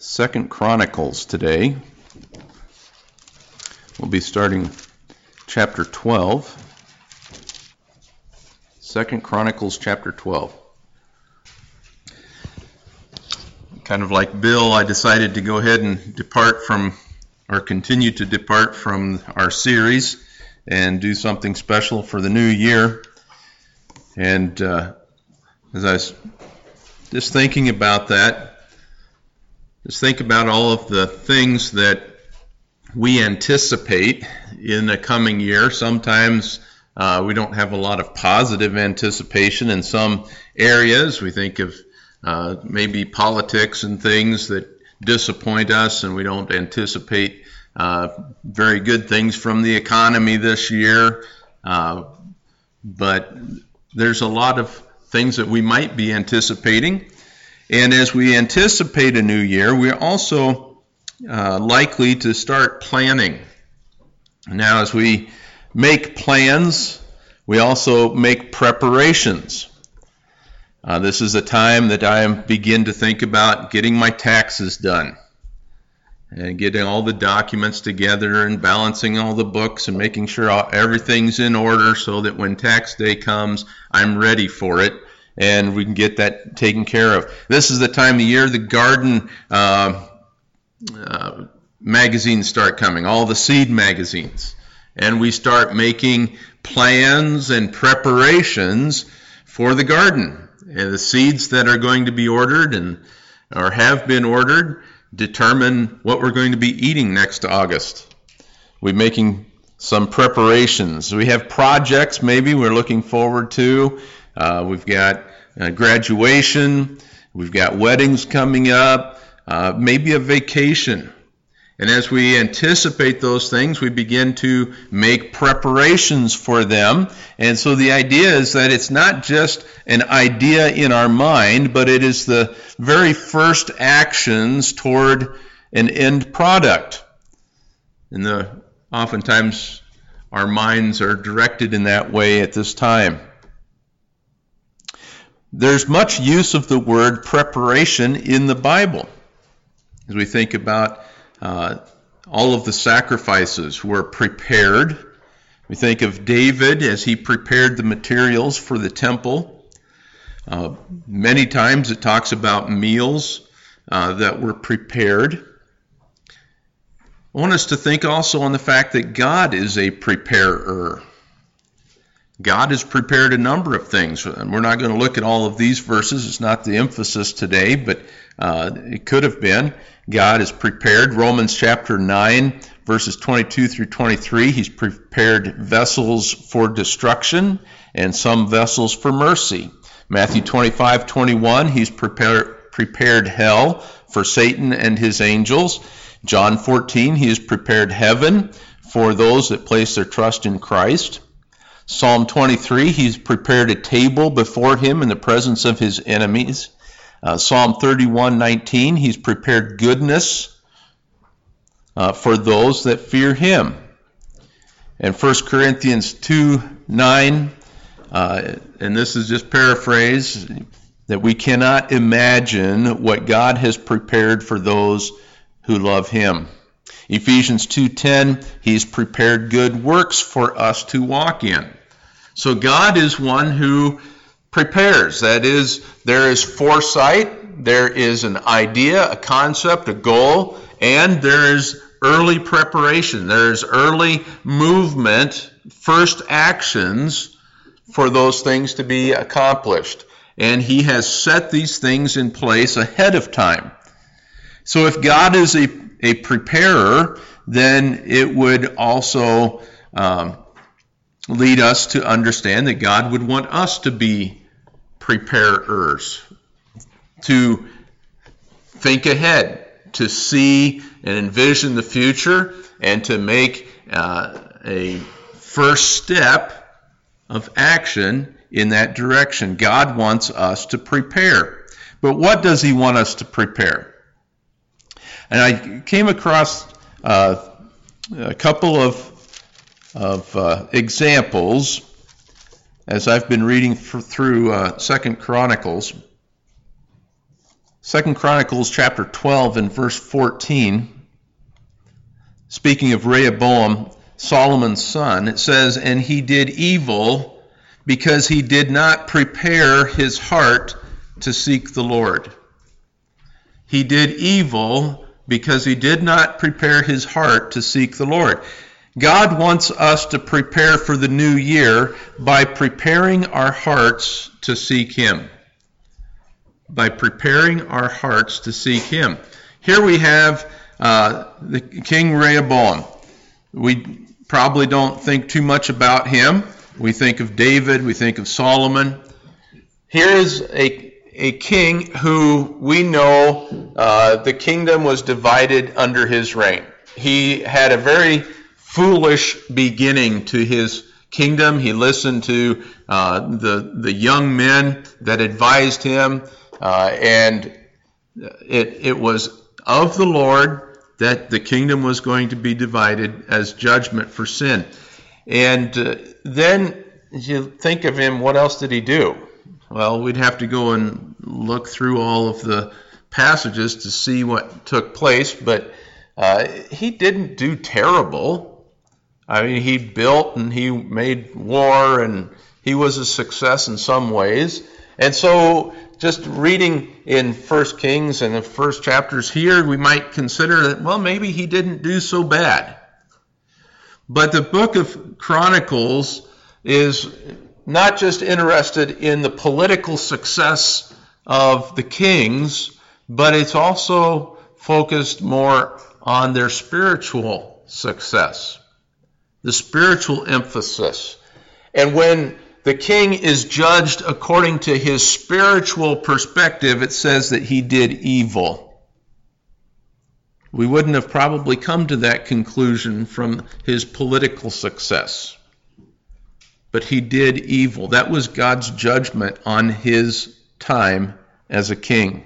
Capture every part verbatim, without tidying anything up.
Second Chronicles today. We'll be starting chapter twelve. Second Chronicles chapter twelve. Kind of like Bill, I decided to go ahead and depart from, or continue to depart from our series and do something special for the new year. And uh, as I was just thinking about that, just think about all of the things that we anticipate in the coming year. Sometimes uh, we don't have a lot of positive anticipation in some areas. We think of uh, maybe politics and things that disappoint us, and we don't anticipate uh, very good things from the economy this year. Uh, but there's a lot of things that we might be anticipating. And as we anticipate a new year, we're also uh, likely to start planning. Now, as we make plans, we also make preparations. Uh, this is a time that I begin to think about getting my taxes done and getting all the documents together and balancing all the books and making sure all, everything's in order so that when tax day comes, I'm ready for it. And we can get that taken care of. This is the time of year the garden uh, uh, magazines start coming, all the seed magazines. And we start making plans and preparations for the garden. And the seeds that are going to be ordered and or have been ordered determine what we're going to be eating next August. We're making some preparations. We have projects maybe we're looking forward to. Uh, we've got uh, graduation, we've got weddings coming up, uh, maybe a vacation. And as we anticipate those things, we begin to make preparations for them. And so the idea is that it's not just an idea in our mind, but it is the very first actions toward an end product. And the, oftentimes our minds are directed in that way at this time. There's much use of the word preparation in the Bible. As we think about uh, all of the sacrifices were prepared. We think of David as he prepared the materials for the temple. Uh, many times it talks about meals uh, that were prepared. I want us to think also on the fact that God is a preparer. God has prepared a number of things, and we're not going to look at all of these verses. It's not the emphasis today, but uh, it could have been. God has prepared. Romans chapter nine, verses twenty-two through twenty-three, He's prepared vessels for destruction and some vessels for mercy. Matthew twenty-five, twenty-one, He's prepared, prepared hell for Satan and his angels. John fourteen, He has prepared heaven for those that place their trust in Christ. Psalm twenty-three, He's prepared a table before Him in the presence of His enemies. Uh, Psalm thirty-one, nineteen, He's prepared goodness uh, for those that fear Him. And First Corinthians two, nine, uh, and this is just paraphrase, that we cannot imagine what God has prepared for those who love Him. Ephesians two ten, He's prepared good works for us to walk in. So God is one who prepares. That is, there is foresight, there is an idea, a concept, a goal, and there is early preparation. There is early movement, first actions for those things to be accomplished. And He has set these things in place ahead of time. So if God is a, a preparer, then it would also um, lead us to understand that God would want us to be preparers, to think ahead, to see and envision the future, and to make uh, a first step of action in that direction. God wants us to prepare. But what does He want us to prepare? And I came across uh, a couple of, of uh, examples as I've been reading for, through uh, Second Chronicles. Second Chronicles chapter twelve and verse fourteen, speaking of Rehoboam, Solomon's son, it says, "And he did evil because he did not prepare his heart to seek the Lord." He did evil because he did not prepare his heart to seek the Lord. God wants us to prepare for the new year by preparing our hearts to seek him. By preparing our hearts to seek him. Here we have uh, the King Rehoboam. We probably don't think too much about him. We think of David, we think of Solomon. Here is a, a king who we know uh, the kingdom was divided under his reign. He had a very foolish beginning to his kingdom. He listened to uh, the, the young men that advised him, uh, and it, it was of the Lord that the kingdom was going to be divided as judgment for sin. And uh, then you think of him, what else did he do? Well, we'd have to go and look through all of the passages to see what took place, but uh, he didn't do terrible. I mean, he built and he made war, and he was a success in some ways. And so just reading in First Kings and the first chapters here, we might consider that, well, maybe he didn't do so bad. But the book of Chronicles is not just interested in the political success of the kings, but it's also focused more on their spiritual success, the spiritual emphasis. And when the king is judged according to his spiritual perspective, it says that he did evil. We wouldn't have probably come to that conclusion from his political success. But he did evil. That was God's judgment on his time as a king.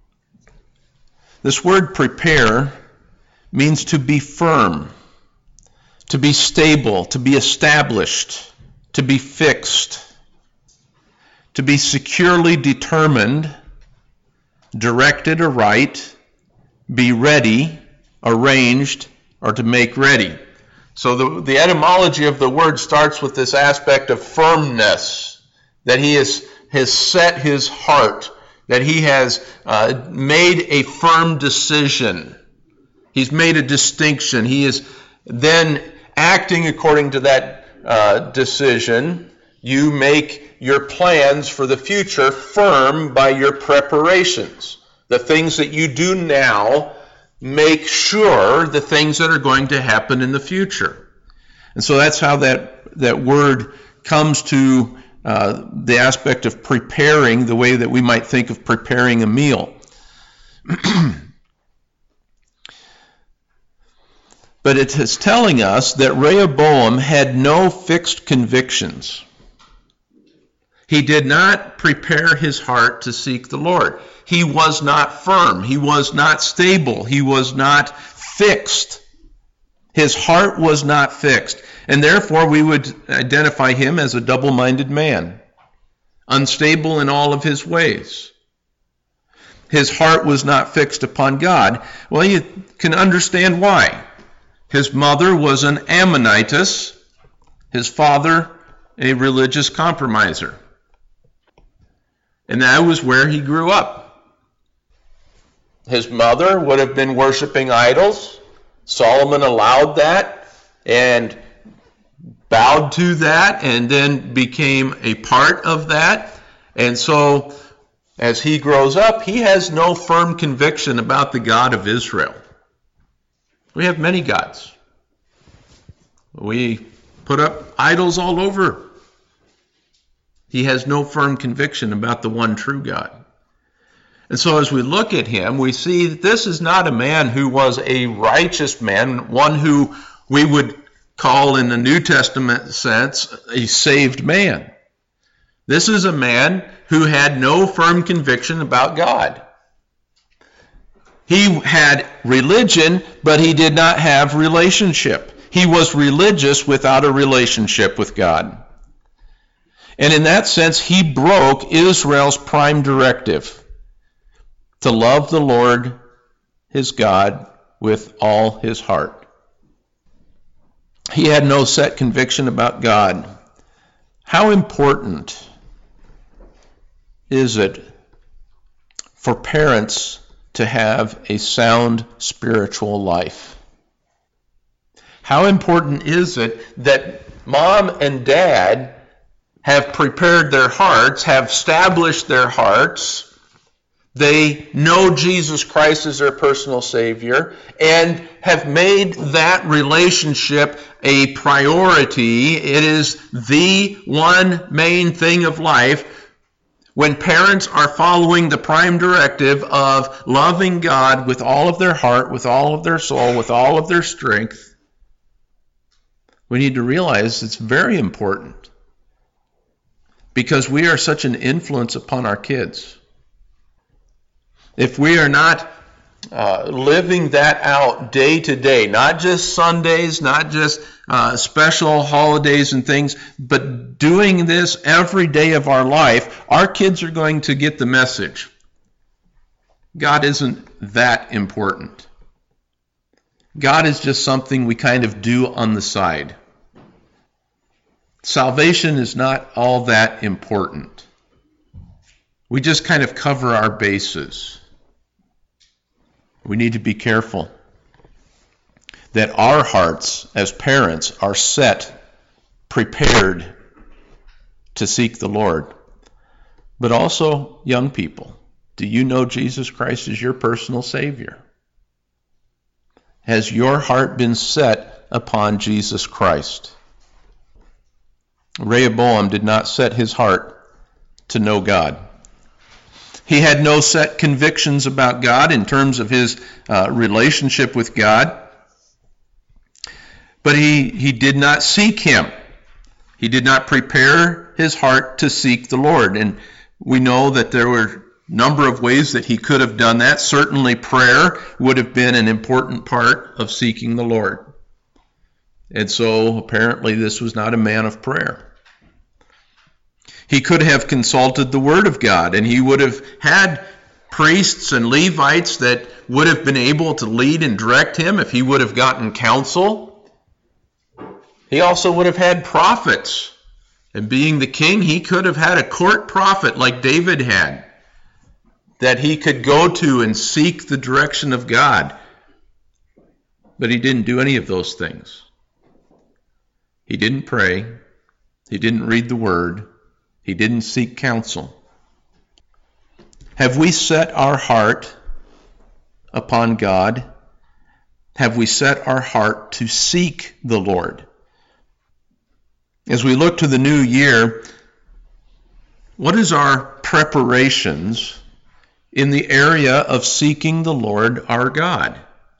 This word prepare means to be firm, to be stable, to be established, to be fixed, to be securely determined, directed aright, be ready, arranged, or to make ready. So the, the etymology of the word starts with this aspect of firmness, that he has, has set his heart, that he has uh, made a firm decision. He's made a distinction. He is then acting according to that uh, decision. You make your plans for the future firm by your preparations. The things that you do now make sure the things that are going to happen in the future. And so that's how that, that word comes to uh, the aspect of preparing, the way that we might think of preparing a meal. But it is telling us that Rehoboam had no fixed convictions. He did not prepare his heart to seek the Lord. He was not firm. He was not stable. He was not fixed. His heart was not fixed. And therefore, we would identify him as a double-minded man, unstable in all of his ways. His heart was not fixed upon God. Well, you can understand why. His mother was an Ammonitess. His father, a religious compromiser. And that was where he grew up. His mother would have been worshiping idols. Solomon allowed that and bowed to that and then became a part of that. And so as he grows up, he has no firm conviction about the God of Israel. We have many gods. We put up idols all over. He has no firm conviction about the one true God. And so as we look at him, we see that this is not a man who was a righteous man, one who we would call in the New Testament sense a saved man. This is a man who had no firm conviction about God. He had religion, but he did not have relationship. He was religious without a relationship with God. And in that sense, he broke Israel's prime directive. to love the Lord his God with all his heart. He had no set conviction about God. How important is it for parents to have a sound spiritual life? How important is it that mom and dad have prepared their hearts, have established their hearts, they know Jesus Christ as their personal Savior, and have made that relationship a priority? It is the one main thing of life. When parents are following the prime directive of loving God with all of their heart, with all of their soul, with all of their strength, we need to realize it's very important, because we are such an influence upon our kids. If we are not uh, living that out day to day, not just Sundays, not just uh, special holidays and things, but doing this every day of our life, our kids are going to get the message. God isn't that important. God is just something we kind of do on the side. Salvation is not all that important. We just kind of cover our bases. We need to be careful that our hearts as parents are set, prepared to seek the Lord. But also, young people, do you know Jesus Christ as your personal Savior? Has your heart been set upon Jesus Christ? Rehoboam did not set his heart to know God. He had no set convictions about God in terms of his uh, relationship with God. But he, he did not seek him. He did not prepare his heart to seek the Lord. And we know that there were a number of ways that he could have done that. Certainly prayer would have been an important part of seeking the Lord. And so apparently this was not a man of prayer. He could have consulted the Word of God, and he would have had priests and Levites that would have been able to lead and direct him if he would have gotten counsel. He also would have had prophets. And being the king, he could have had a court prophet like David had, that he could go to and seek the direction of God. But he didn't do any of those things. He didn't pray. He didn't read the Word. He didn't seek counsel. Have we set our heart upon God? Have we set our heart to seek the Lord? As we look to the new year, what is our preparations in the area of seeking the Lord our God?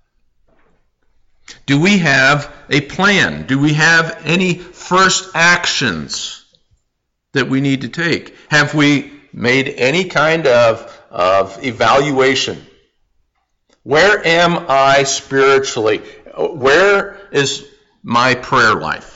Do we have a plan? Do we have any first actions that we need to take? Have we made any kind of, of evaluation? Where am I spiritually? Where is my prayer life?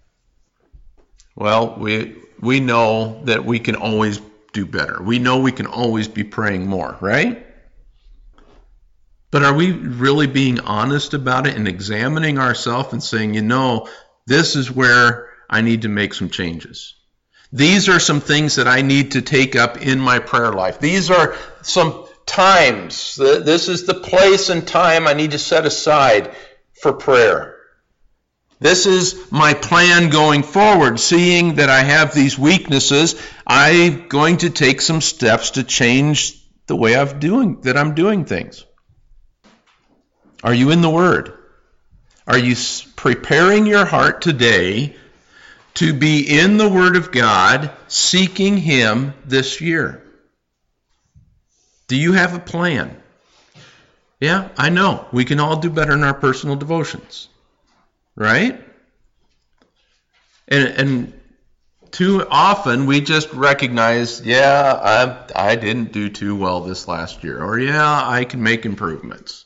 Well, we we know that we can always do better. We know we can always be praying more, right? But are we really being honest about it and examining ourselves and saying, you know, this is where I need to make some changes? These are some things that I need to take up in my prayer life. These are some times. This is the place and time I need to set aside for prayer. This is my plan going forward. Seeing that I have these weaknesses, I'm going to take some steps to change the way I'm doing, that I'm doing things. Are you in the Word? Are you preparing your heart today to be in the Word of God, seeking Him this year? Do you have a plan? Yeah, I know. We can all do better in our personal devotions. Right? And, and too often we just recognize, yeah, I, I didn't do too well this last year. Or yeah, I can make improvements.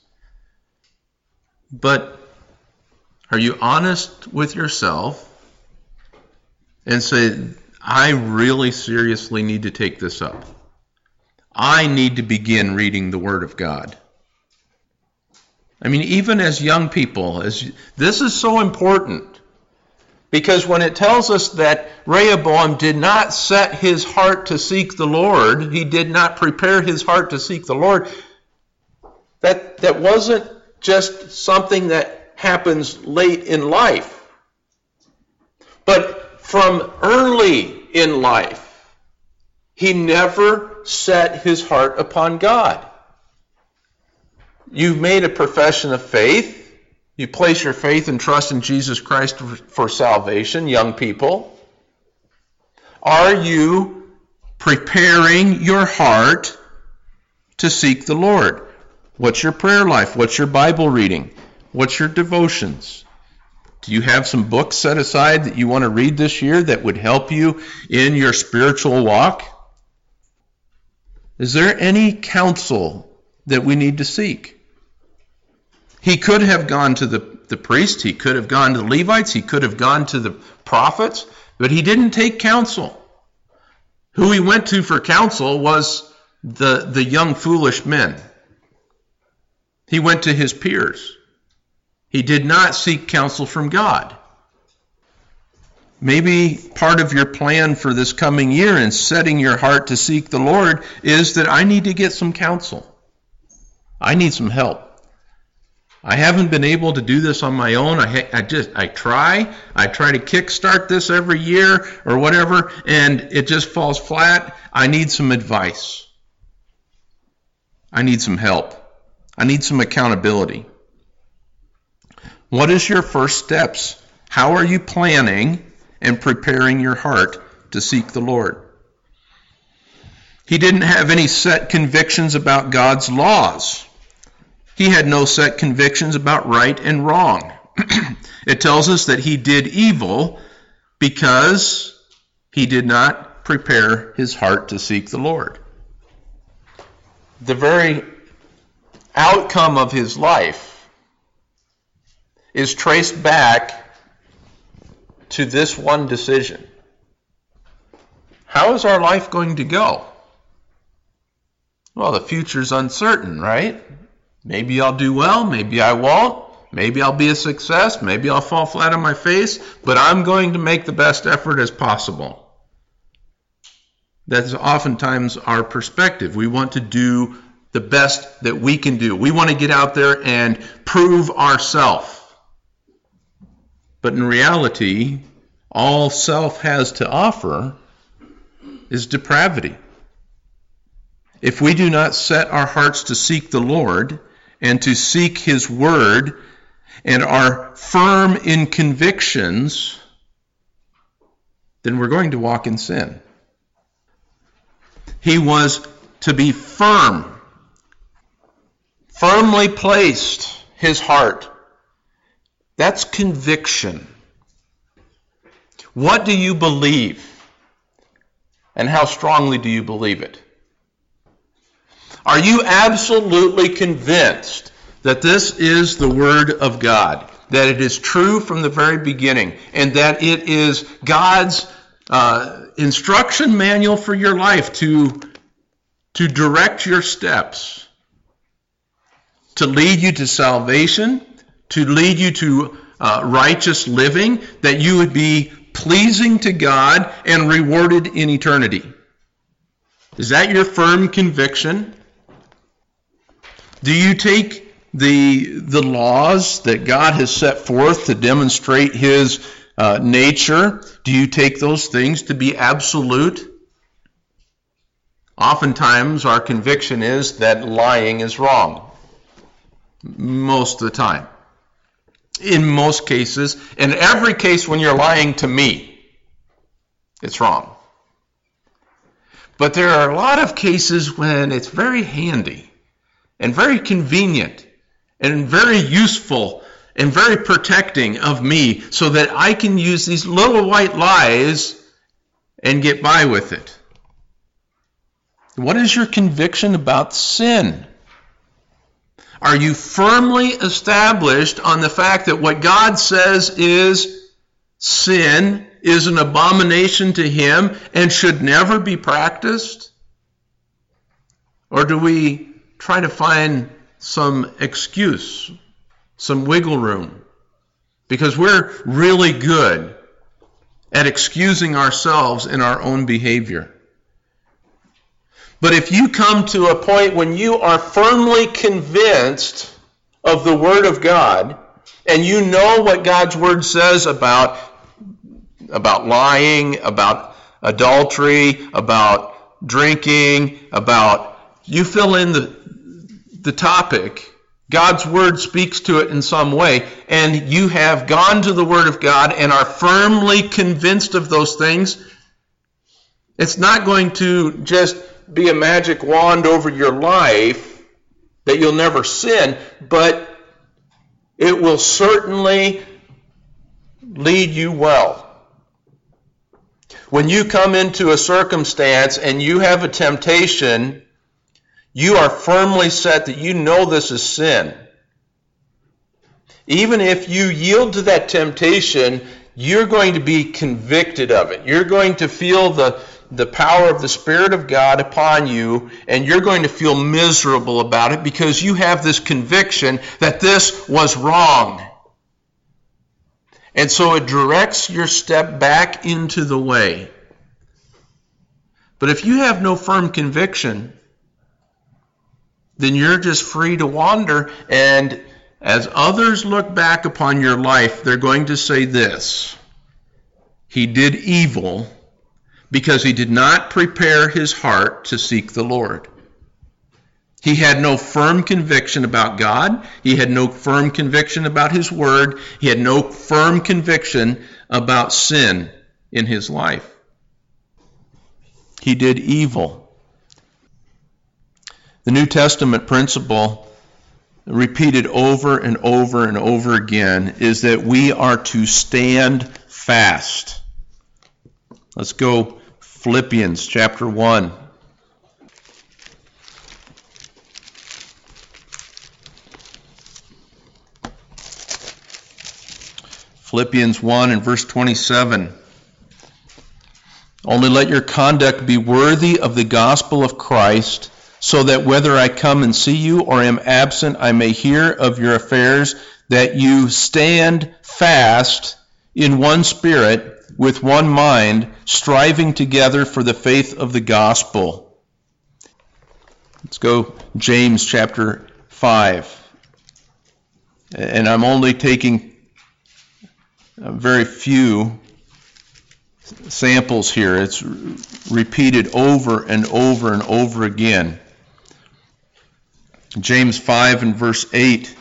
But are you honest with yourself and say, I really seriously need to take this up? I need to begin reading the Word of God. I mean, even as young people, as this is so important. Because when it tells us that Rehoboam did not set his heart to seek the Lord, he did not prepare his heart to seek the Lord, that, that wasn't just something that happens late in life. But from early in life, he never set his heart upon God. You've made a profession of faith. You place your faith and trust in Jesus Christ for salvation, young people. Are you preparing your heart to seek the Lord? What's your prayer life? What's your Bible reading? What's your devotions? Do you have some books set aside that you want to read this year that would help you in your spiritual walk? Is there any counsel that we need to seek? He could have gone to the, the priest, he could have gone to the Levites, he could have gone to the prophets, but he didn't take counsel. Who he went to for counsel was the, the young foolish men. He went to his peers. He did not seek counsel from God. Maybe part of your plan for this coming year in setting your heart to seek the Lord is that I need to get some counsel. I need some help. I haven't been able to do this on my own. I, ha- I just I try. I try to kickstart this every year or whatever, and it just falls flat. I need some advice. I need some help. I need some accountability. What is your first steps? How are you planning and preparing your heart to seek the Lord? He didn't have any set convictions about God's laws. He had no set convictions about right and wrong. It tells us that he did evil because he did not prepare his heart to seek the Lord. The very outcome of his life is traced back to this one decision. How is our life going to go? Well, the future's uncertain, right? Maybe I'll do well, maybe I won't. Maybe I'll be a success, maybe I'll fall flat on my face, but I'm going to make the best effort as possible. That's oftentimes our perspective. We want to do the best that we can do. We want to get out there and prove ourselves. But in reality, all self has to offer is depravity. If we do not set our hearts to seek the Lord and to seek his word and are firm in convictions, then we're going to walk in sin. He was to be firm, firmly placed his heart. That's conviction. What do you believe? And how strongly do you believe it? Are you absolutely convinced that this is the Word of God, that it is true from the very beginning, and that it is God's uh, instruction manual for your life to, to direct your steps, to lead you to salvation, to lead you to uh, righteous living, that you would be pleasing to God and rewarded in eternity? Is that your firm conviction? Do you take the, the laws that God has set forth to demonstrate his uh, nature, do you take those things to be absolute? Oftentimes our conviction is that lying is wrong. Most of the time. In most cases, in every case when you're lying to me, it's wrong. But there are a lot of cases when it's very handy and very convenient and very useful and very protecting of me so that I can use these little white lies and get by with it. What is your conviction about sin? Are you firmly established on the fact that what God says is sin, is an abomination to him, and should never be practiced? Or do we try to find some excuse, some wiggle room? Because we're really good at excusing ourselves in our own behavior. But if you come to a point when you are firmly convinced of the Word of God, and you know what God's Word says about, about lying, about adultery, about drinking, about, you fill in the, the topic, God's Word speaks to it in some way, and you have gone to the Word of God and are firmly convinced of those things, it's not going to just be a magic wand over your life that you'll never sin, but it will certainly lead you well. When you come into a circumstance and you have a temptation, you are firmly set that you know this is sin. Even if you yield to that temptation, you're going to be convicted of it. You're going to feel the the power of the Spirit of God upon you, and you're going to feel miserable about it because you have this conviction that this was wrong. And so it directs your step back into the way. But if you have no firm conviction, then you're just free to wander, and as others look back upon your life, they're going to say this: he did evil because he did not prepare his heart to seek the Lord. He had no firm conviction about God. He had no firm conviction about his word. He had no firm conviction about sin in his life. He did evil. The New Testament principle, repeated over and over and over again, is that we are to stand fast. Let's go Philippians chapter one. Philippians one and verse twenty-seven. Only let your conduct be worthy of the gospel of Christ, so that whether I come and see you or am absent, I may hear of your affairs, that you stand fast in one spirit, with one mind, striving together for the faith of the gospel. Let's go James chapter five. And I'm only taking very few samples here. It's repeated over and over and over again. James five and verse eight.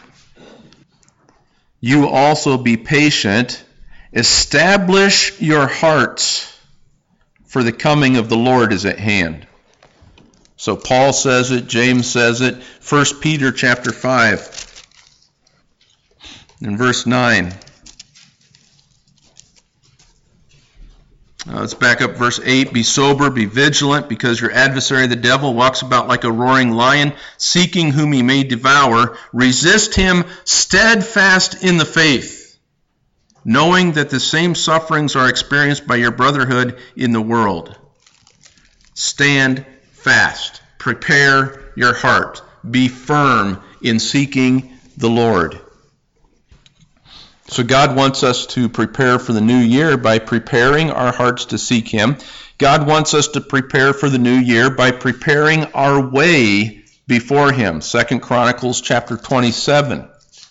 You also be patient, establish your hearts, for the coming of the Lord is at hand. So Paul says it, James says it, First Peter chapter five, in verse nine. Uh, let's back up verse eight. Be sober, be vigilant, because your adversary the devil walks about like a roaring lion, seeking whom he may devour. Resist him steadfast in the faith, knowing that the same sufferings are experienced by your brotherhood in the world. Stand fast. Prepare your heart. Be firm in seeking the Lord. So God wants us to prepare for the new year by preparing our hearts to seek Him. God wants us to prepare for the new year by preparing our way before Him. Second Chronicles chapter twenty-seven.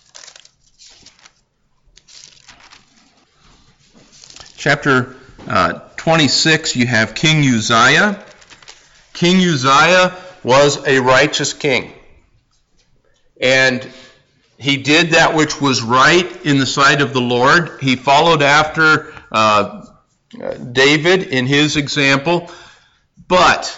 Chapter uh, twenty-six, you have King Uzziah. King Uzziah was a righteous king. And he did that which was right in the sight of the Lord. He followed after uh, David in his example. But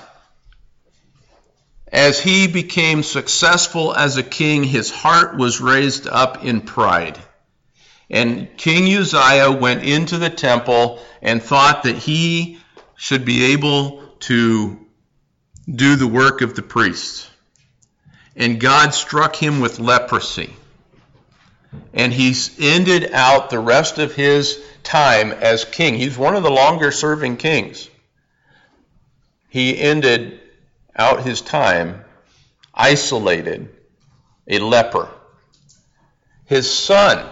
as he became successful as a king, his heart was raised up in pride. And King Uzziah went into the temple and thought that he should be able to do the work of the priests. And God struck him with leprosy. And he ended out the rest of his time as king. He's one of the longer serving kings. He ended out his time isolated, a leper. His son,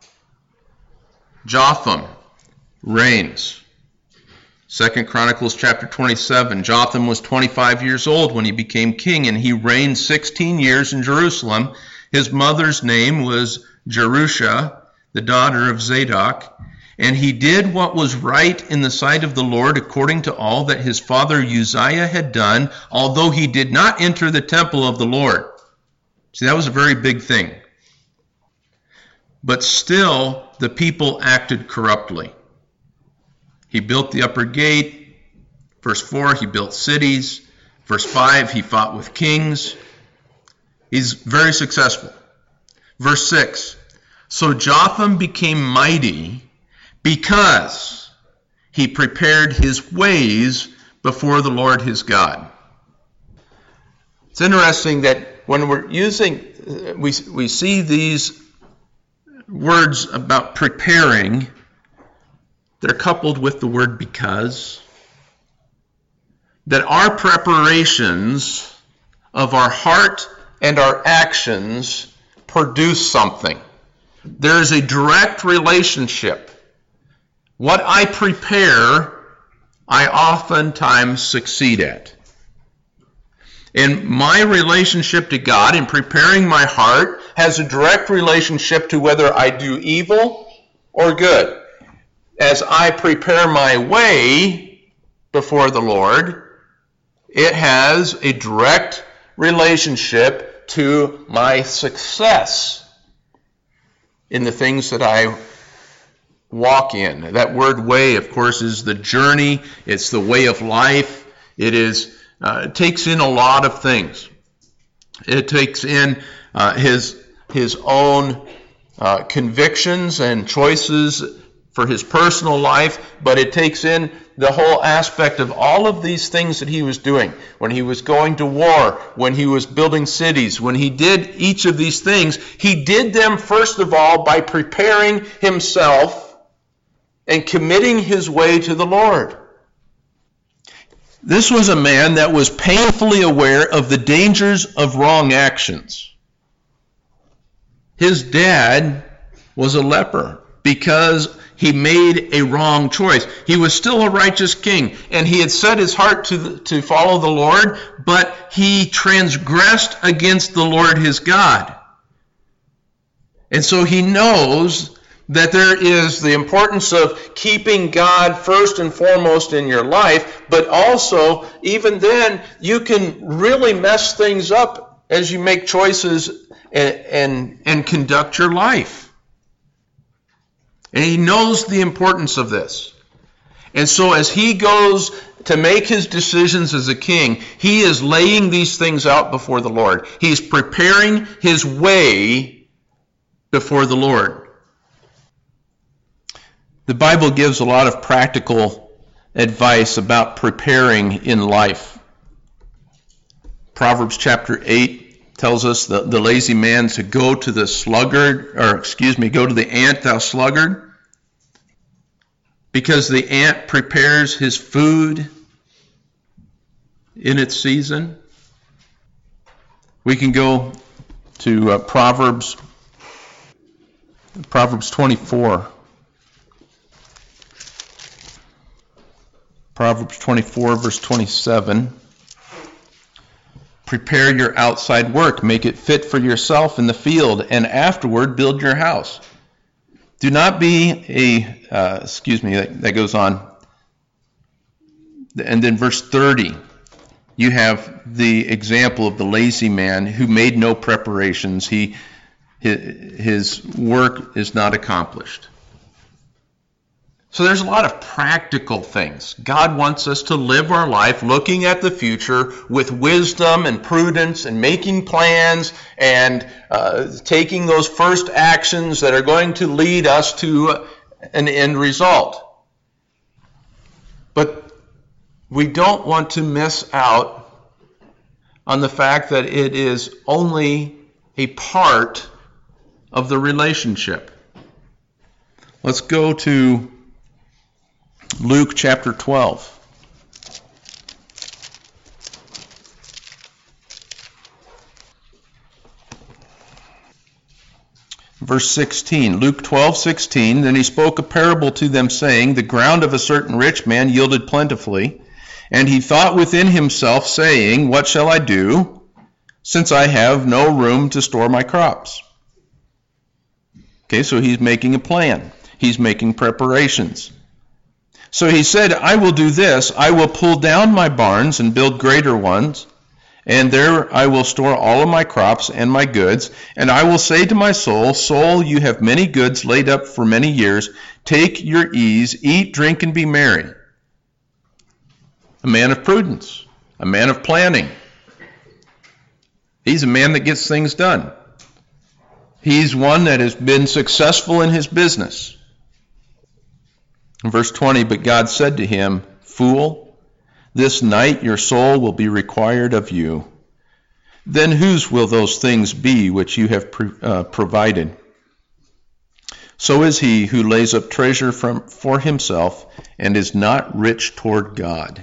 Jotham, reigns. Second Chronicles chapter twenty-seven, Jotham was twenty-five years old when he became king, and he reigned sixteen years in Jerusalem. His mother's name was Jerusha, the daughter of Zadok, and he did what was right in the sight of the Lord according to all that his father Uzziah had done, although he did not enter the temple of the Lord. See, that was a very big thing. But still, the people acted corruptly. He built the upper gate. Verse four, he built cities. Verse five, he fought with kings. He's very successful. Verse six, so Jotham became mighty because he prepared his ways before the Lord his God. It's interesting that when we're using, we, we see these words about preparing, they're coupled with the word because. That our preparations of our heart and our actions produce something. There is a direct relationship. What I prepare, I oftentimes succeed at. And my relationship to God in preparing my heart has a direct relationship to whether I do evil or good. As I prepare my way before the Lord, it has a direct relationship to my success in the things that I walk in. That word way, of course, is the journey. It's the way of life. It is uh, it takes in a lot of things. It takes in uh, his his own uh, convictions and choices for his personal life, but it takes in the whole aspect of all of these things that he was doing. When he was going to war, when he was building cities, when he did each of these things, he did them first of all by preparing himself and committing his way to the Lord. This was a man that was painfully aware of the dangers of wrong actions. His dad was a leper because he made a wrong choice. He was still a righteous king, and he had set his heart to, the, to follow the Lord, but he transgressed against the Lord his God. And so he knows that there is the importance of keeping God first and foremost in your life, but also, even then, you can really mess things up as you make choices and, and, and conduct your life. And he knows the importance of this. And so as he goes to make his decisions as a king, he is laying these things out before the Lord. He's preparing his way before the Lord. The Bible gives a lot of practical advice about preparing in life. Proverbs chapter eight tells us the, the lazy man to go to the sluggard, or excuse me, go to the ant, thou sluggard, because the ant prepares his food in its season. We can go to uh, Proverbs, Proverbs twenty-four. Proverbs twenty-four, verse twenty-seven. Prepare your outside work, make it fit for yourself in the field, and afterward build your house. Do not be a, uh, excuse me, that, that goes on. And then verse thirty, you have the example of the lazy man who made no preparations. He, his, his work is not accomplished. So there's a lot of practical things. God wants us to live our life looking at the future with wisdom and prudence and making plans and uh, taking those first actions that are going to lead us to an end result. But we don't want to miss out on the fact that it is only a part of the relationship. Let's go to Luke chapter twelve. Verse sixteen, Luke twelve sixteen, then he spoke a parable to them, saying, the ground of a certain rich man yielded plentifully, and he thought within himself, saying, what shall I do, since I have no room to store my crops? Okay, so he's making a plan. He's making preparations. So he said, I will do this. I will pull down my barns and build greater ones, and there I will store all of my crops and my goods. And I will say to my soul, soul, you have many goods laid up for many years. Take your ease, eat, drink, and be merry. A man of prudence, a man of planning. He's a man that gets things done. He's one that has been successful in his business. In verse twenty, but God said to him, fool, this night your soul will be required of you. Then whose will those things be which you have pre- uh, provided? So is he who lays up treasure from, for himself and is not rich toward God.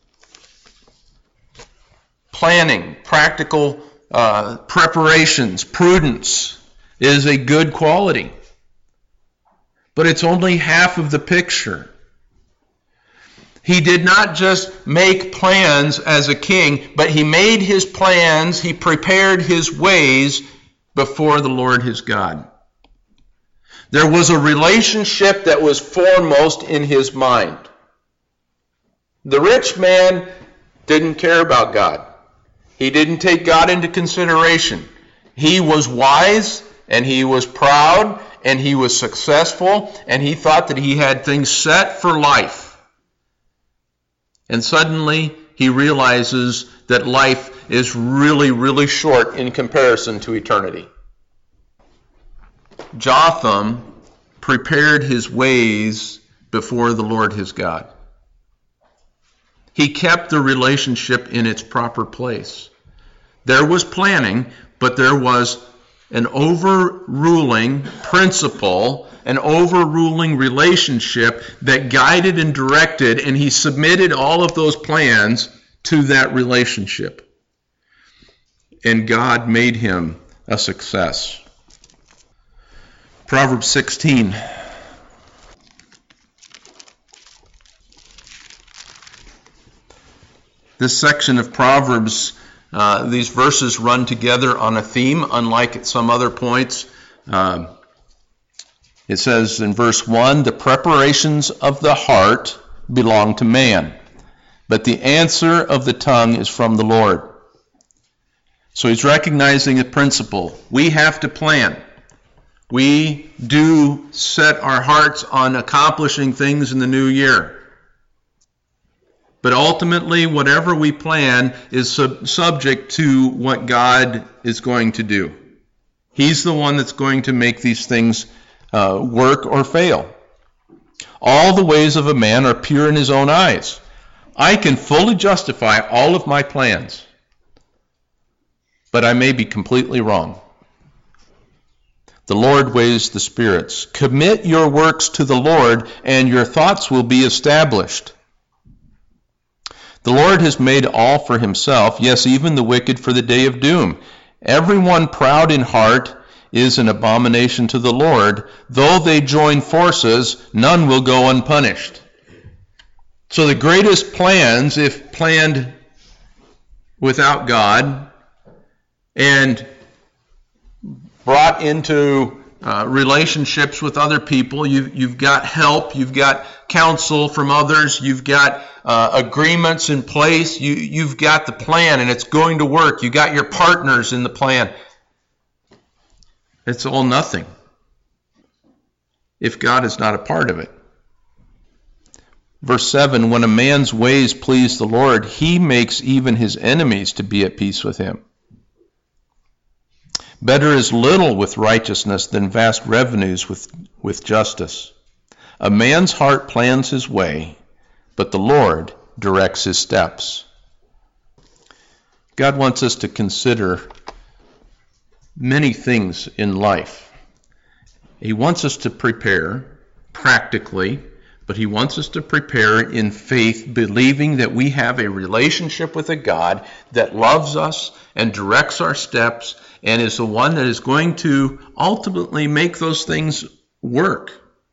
Planning, practical uh, preparations, prudence is a good quality. But it's only half of the picture. He did not just make plans as a king, but he made his plans, he prepared his ways before the Lord his God. There was a relationship that was foremost in his mind. The rich man didn't care about God. He didn't take God into consideration. He was wise, and he was proud, and he was successful, and he thought that he had things set for life. And suddenly he realizes that life is really, really short in comparison to eternity. Jotham prepared his ways before the Lord his God. He kept the relationship in its proper place. There was planning, but there was an overruling principle, an overruling relationship that guided and directed, and he submitted all of those plans to that relationship. And God made him a success. Proverbs sixteen. This section of Proverbs, uh, these verses run together on a theme, unlike at some other points. Uh, it says in verse one, the preparations of the heart belong to man, but the answer of the tongue is from the Lord. So he's recognizing a principle. We have to plan. We do set our hearts on accomplishing things in the new year. But ultimately, whatever we plan is sub- subject to what God is going to do. He's the one that's going to make these things uh, work or fail. All the ways of a man are pure in his own eyes. I can fully justify all of my plans, but I may be completely wrong. The Lord weighs the spirits. Commit your works to the Lord, and your thoughts will be established. The Lord has made all for himself, yes, even the wicked for the day of doom. Everyone proud in heart is an abomination to the Lord. Though they join forces, none will go unpunished. So the greatest plans, if planned without God and brought into uh, relationships with other people, you, you've got help, you've got counsel from others, you've got uh, agreements in place, you, you've got the plan and it's going to work, you got your partners in the plan. It's all nothing if God is not a part of it. Verse seven, when a man's ways please the Lord, he makes even his enemies to be at peace with him. Better is little with righteousness than vast revenues with, with justice. A man's heart plans his way, but the Lord directs his steps. God wants us to consider many things in life. He wants us to prepare practically, but he wants us to prepare in faith, believing that we have a relationship with a God that loves us and directs our steps and is the one that is going to ultimately make those things work.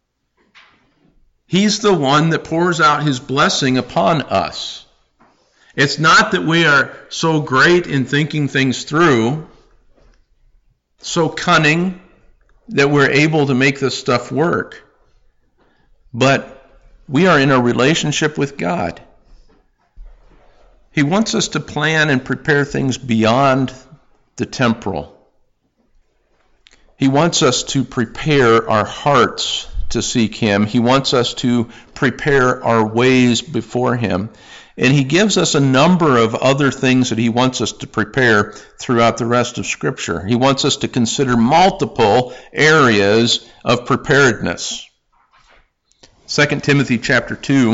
He's the one that pours out his blessing upon us. It's not that we are so great in thinking things through, so cunning that we're able to make this stuff work, but we are in a relationship with God. He wants us to plan and prepare things beyond the temporal. He wants us to prepare our hearts to seek him. He wants us to prepare our ways before him. And he gives us a number of other things that he wants us to prepare throughout the rest of Scripture. He wants us to consider multiple areas of preparedness. Second Timothy chapter two.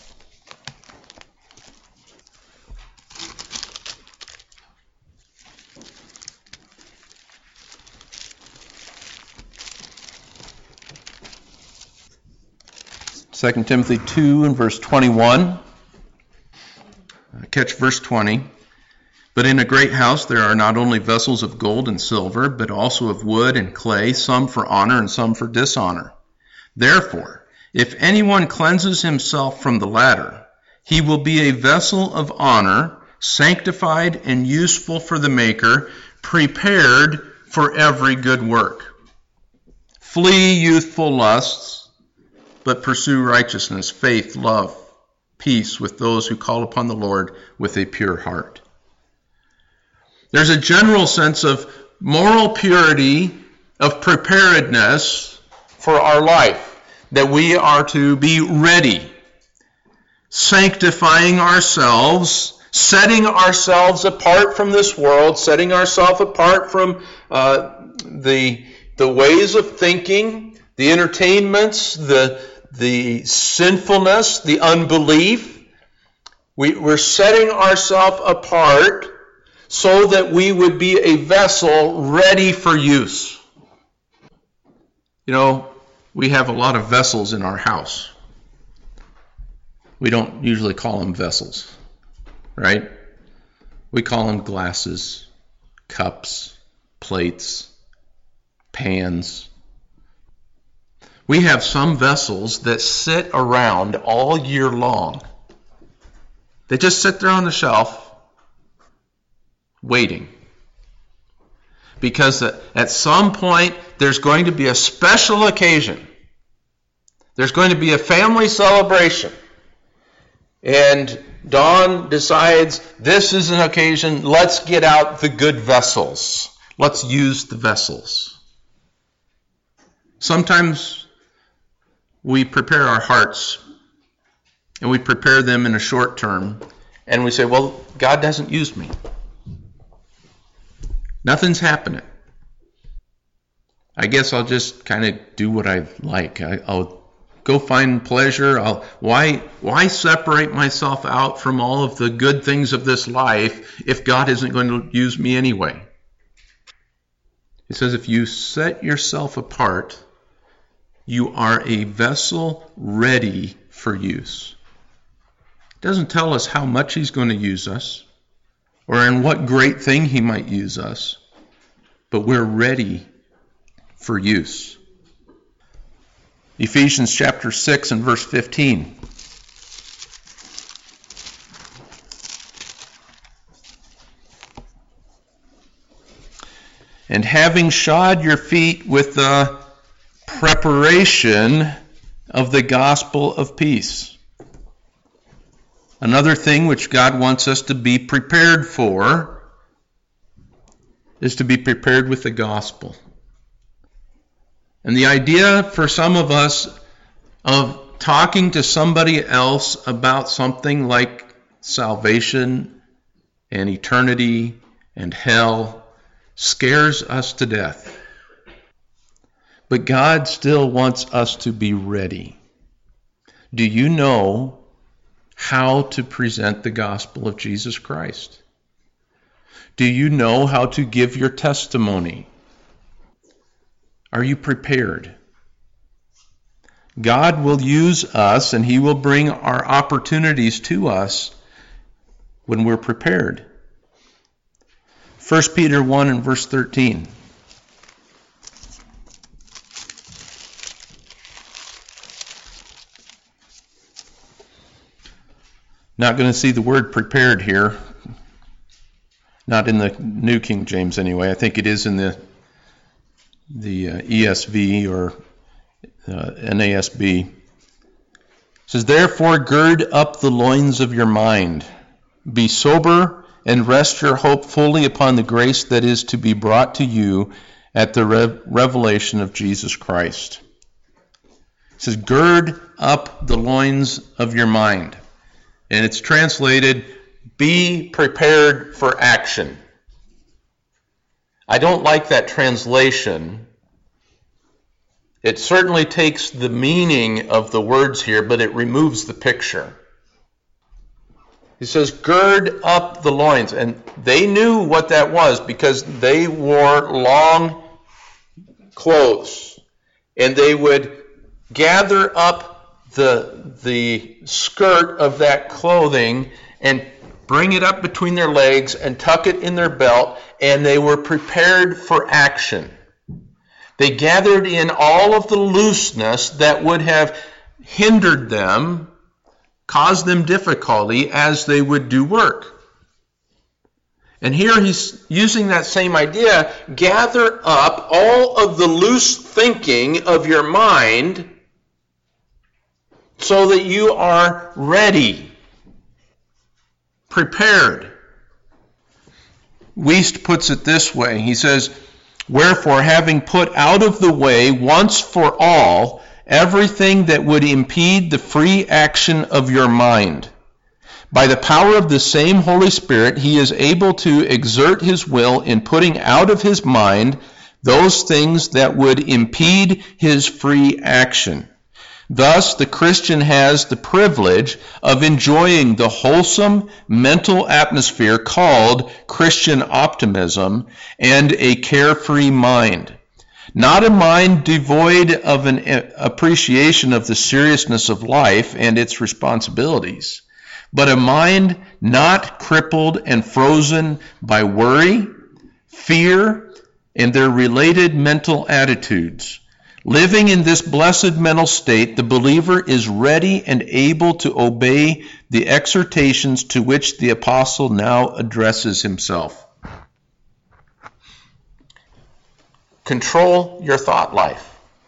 Second Timothy two and verse twenty-one. Catch verse twenty. But in a great house there are not only vessels of gold and silver, but also of wood and clay, some for honor and some for dishonor. Therefore, if anyone cleanses himself from the latter, he will be a vessel of honor, sanctified and useful for the maker, prepared for every good work. Flee youthful lusts, but pursue righteousness, faith, love, peace with those who call upon the Lord with a pure heart. There's a general sense of moral purity, of preparedness for our life, that we are to be ready, sanctifying ourselves, setting ourselves apart from this world, setting ourselves apart from uh, the, the ways of thinking, the entertainments, the the sinfulness, the unbelief. We, we're setting ourselves apart so that we would be a vessel ready for use. You know, we have a lot of vessels in our house. We don't usually call them vessels, right? We call them glasses, cups, plates, pans. We have some vessels that sit around all year long. They just sit there on the shelf waiting. Because at some point there's going to be a special occasion. There's going to be a family celebration. And Dawn decides this is an occasion, let's get out the good vessels. Let's use the vessels. Sometimes we prepare our hearts, and we prepare them in a short term, and we say, well, God doesn't use me. Nothing's happening. I guess I'll just kind of do what I like. I, I'll go find pleasure. I'll, why, why separate myself out from all of the good things of this life if God isn't going to use me anyway? He says, if you set yourself apart, you are a vessel ready for use. It doesn't tell us how much he's going to use us or in what great thing he might use us, but we're ready for use. Ephesians chapter six and verse fifteen. And having shod your feet with the preparation of the gospel of peace. Another thing which God wants us to be prepared for is to be prepared with the gospel. And the idea for some of us of talking to somebody else about something like salvation and eternity and hell scares us to death. But God still wants us to be ready. Do you know how to present the gospel of Jesus Christ? Do you know how to give your testimony? Are you prepared? God will use us, and he will bring our opportunities to us when we're prepared. First Peter one and verse thirteen. Not going to see the word prepared here. Not in the New King James anyway. I think it is in the the uh, E S V or uh, N A S B. It says, "Therefore gird up the loins of your mind. Be sober and rest your hope fully upon the grace that is to be brought to you at the re- revelation of Jesus Christ." It says, gird up the loins of your mind. And it's translated, be prepared for action. I don't like that translation. It certainly takes the meaning of the words here, but it removes the picture. He says, gird up the loins. And they knew what that was because they wore long clothes. And they would gather up the, the skirt of that clothing and bring it up between their legs and tuck it in their belt, and they were prepared for action. They gathered in all of the looseness that would have hindered them, caused them difficulty as they would do work. And here he's using that same idea. Gather up all of the loose thinking of your mind so that you are ready, prepared. Wuest puts it this way. He says, "Wherefore, having put out of the way once for all everything that would impede the free action of your mind, by the power of the same Holy Spirit, he is able to exert his will in putting out of his mind those things that would impede his free action. Thus, the Christian has the privilege of enjoying the wholesome mental atmosphere called Christian optimism and a carefree mind. Not a mind devoid of an appreciation of the seriousness of life and its responsibilities, but a mind not crippled and frozen by worry, fear, and their related mental attitudes. Living in this blessed mental state, the believer is ready and able to obey the exhortations to which the apostle now addresses himself." Control your thought life.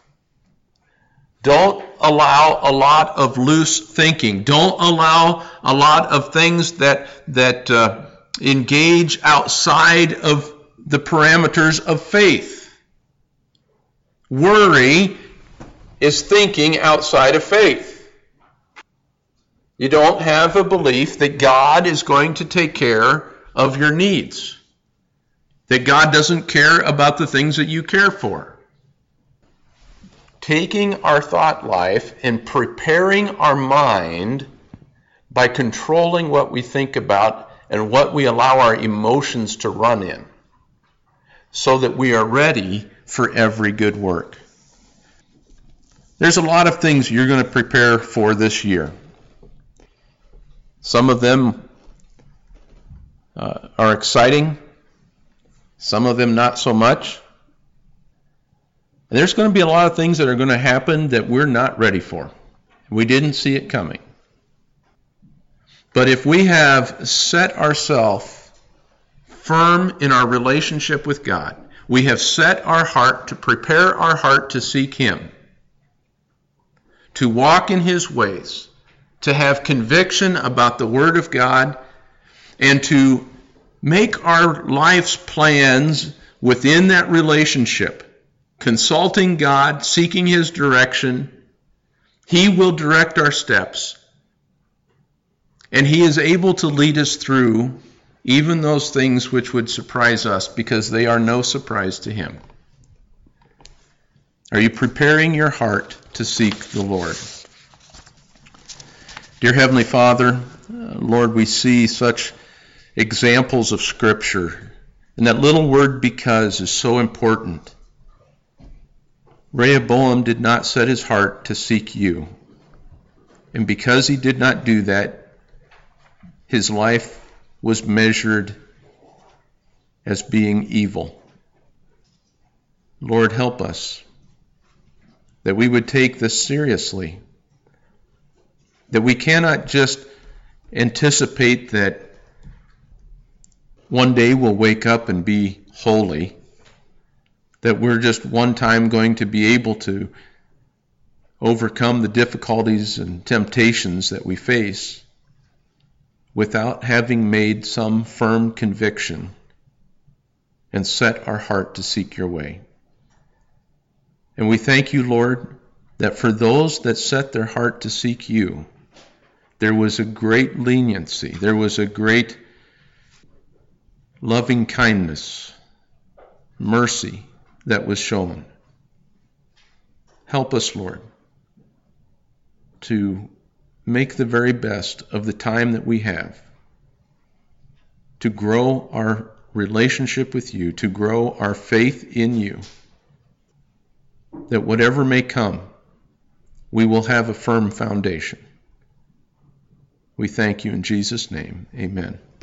Don't allow a lot of loose thinking. Don't allow a lot of things that, that uh, engage outside of the parameters of faith. Worry is thinking outside of faith. You don't have a belief that God is going to take care of your needs, that God doesn't care about the things that you care for. Taking our thought life and preparing our mind by controlling what we think about and what we allow our emotions to run in, so that we are ready for every good work. There's a lot of things you're going to prepare for this year. Some of them uh, are exciting, some of them not so much. And there's going to be a lot of things that are going to happen that we're not ready for. We didn't see it coming. But if we have set ourselves firm in our relationship with God, we have set our heart to prepare our heart to seek Him, to walk in His ways, to have conviction about the Word of God, and to make our life's plans within that relationship, consulting God, seeking His direction. He will direct our steps, and He is able to lead us through even those things which would surprise us, because they are no surprise to Him. Are you preparing your heart to seek the Lord? Dear Heavenly Father, Lord, we see such examples of Scripture, and that little word "because" is so important. Rehoboam did not set his heart to seek you, and because he did not do that, his life was measured as being evil. Lord, help us that we would take this seriously, that we cannot just anticipate that one day we'll wake up and be holy, that we're just one time going to be able to overcome the difficulties and temptations that we face without having made some firm conviction and set our heart to seek your way. And we thank you, Lord, that for those that set their heart to seek you, there was a great leniency, there was a great loving kindness, mercy that was shown. Help us, Lord, to make the very best of the time that we have, to grow our relationship with you, to grow our faith in you, that whatever may come, we will have a firm foundation. We thank you in Jesus' name. Amen.